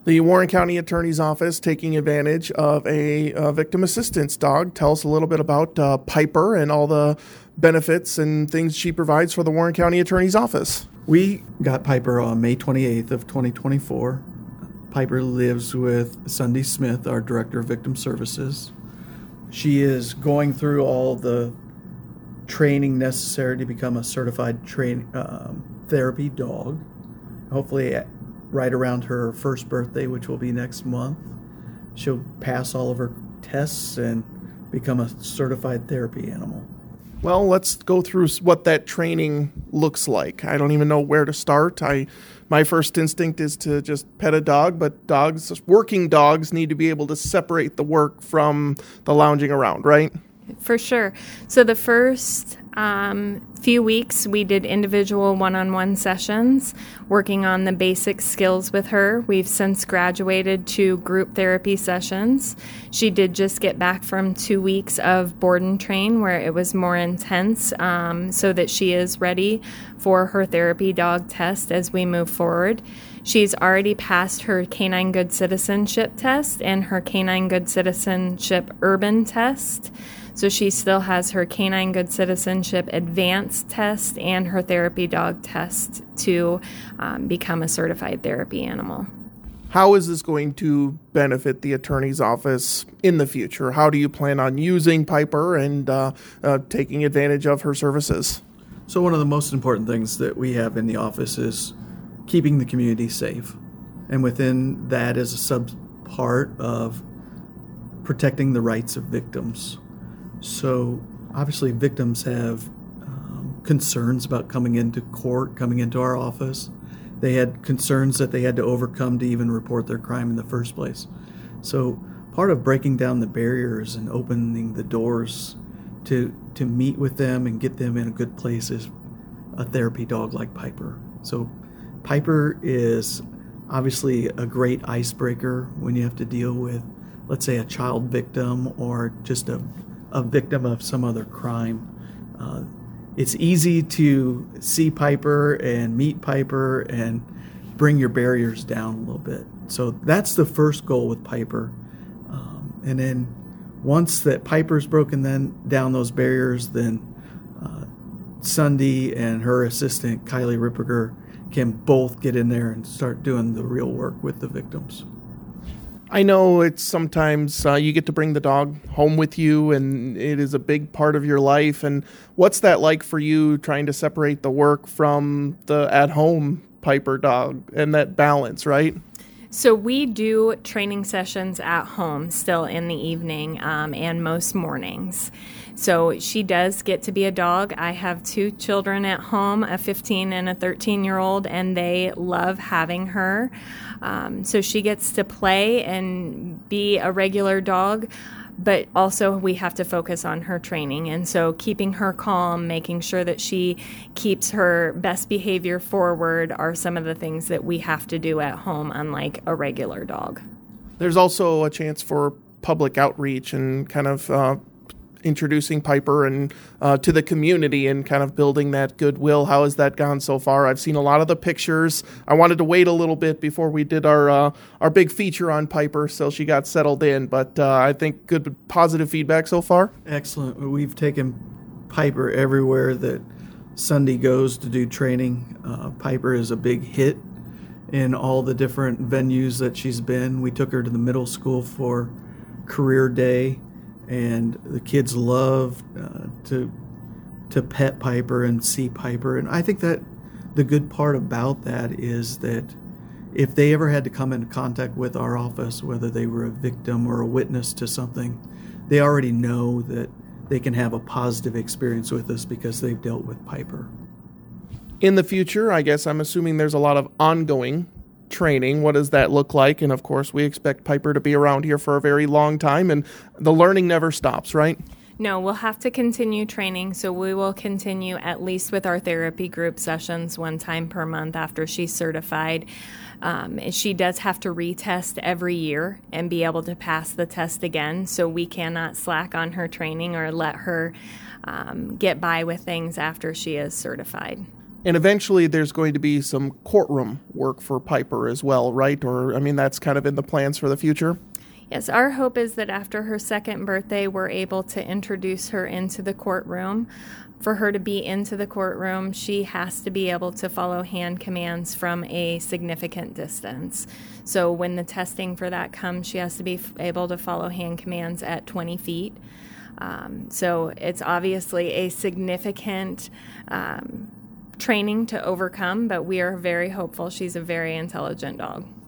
The Warren County Attorney's Office taking advantage of a victim assistance dog. Tell us a little bit about Piper and all the benefits and things she provides for the Warren County Attorney's Office. We got Piper on May 28th of 2024. Piper lives with Sunday Smith, our Director of Victim Services. She is going through all the training necessary to become a certified therapy dog. Hopefully right around her first birthday, which will be next month, she'll pass all of her tests and become a certified therapy animal. Well, let's go through what that training looks like. I don't even know where to start. My first instinct is to just pet a dog, but working dogs need to be able to separate the work from the lounging around, right? For sure. So the first few weeks, we did individual one-on-one sessions working on the basic skills with her. We've since graduated to group therapy sessions. She did just get back from 2 weeks of board and train where it was more intense, so that she is ready for her therapy dog test as we move forward. She's already passed her Canine Good Citizenship test and her Canine Good Citizenship Urban test. So she still has her Canine Good Citizenship Advanced test and her therapy dog test to become a certified therapy animal. How is this going to benefit the attorney's office in the future? How do you plan on using Piper and taking advantage of her services? So one of the most important things that we have in the office is keeping the community safe. And within that is a sub-part of protecting the rights of victims. So obviously victims have concerns about coming into court, coming into our office. They had concerns that they had to overcome to even report their crime in the first place. So part of breaking down the barriers and opening the doors to meet with them and get them in a good place is a therapy dog like Piper. So Piper is obviously a great icebreaker when you have to deal with, let's say, a child victim or just a victim of some other crime. It's easy to see Piper and meet Piper and bring your barriers down a little bit. So that's the first goal with Piper. And then once that Piper's broken down those barriers, then Sunday and her assistant, Kylie Ripperger, can both get in there and start doing the real work with the victims. I know it's sometimes you get to bring the dog home with you, and it is a big part of your life. And what's that like for you, trying to separate the work from the at-home Piper dog and that balance, right? So we do training sessions at home still in the evening and most mornings. So she does get to be a dog. I have 2 children at home, a 15 and a 13-year-old, and they love having her. So she gets to play and be a regular dog, but also we have to focus on her training. And so keeping her calm, making sure that she keeps her best behavior forward are some of the things that we have to do at home, unlike a regular dog. There's also a chance for public outreach and kind of introducing Piper and to the community and kind of building that goodwill. How has that gone so far? I've seen a lot of the pictures. I wanted to wait a little bit before we did our big feature on Piper, so she got settled in. But I think good positive feedback so far. Excellent. We've taken Piper everywhere that Sunday goes to do training. Piper is a big hit in all the different venues that she's been. We took her to the middle school for career day, and the kids love to pet Piper and see Piper. And I think that the good part about that is that if they ever had to come into contact with our office, whether they were a victim or a witness to something, they already know that they can have a positive experience with us because they've dealt with Piper. In the future, I guess I'm assuming there's a lot of ongoing training. What does that look like? And of course, we expect Piper to be around here for a very long time, and the learning never stops, right? No, we'll have to continue training, so we will continue at least with our therapy group sessions 1 time per month after she's certified. She does have to retest every year and be able to pass the test again, so we cannot slack on her training or let her get by with things after she is certified. And eventually there's going to be some courtroom work for Piper as well, right? Or, I mean, that's kind of in the plans for the future? Yes, our hope is that after her second birthday, we're able to introduce her into the courtroom. For her to be into the courtroom, she has to be able to follow hand commands from a significant distance. So when the testing for that comes, she has to be able to follow hand commands at 20 feet. So it's obviously a significant training to overcome, but we are very hopeful. She's a very intelligent dog.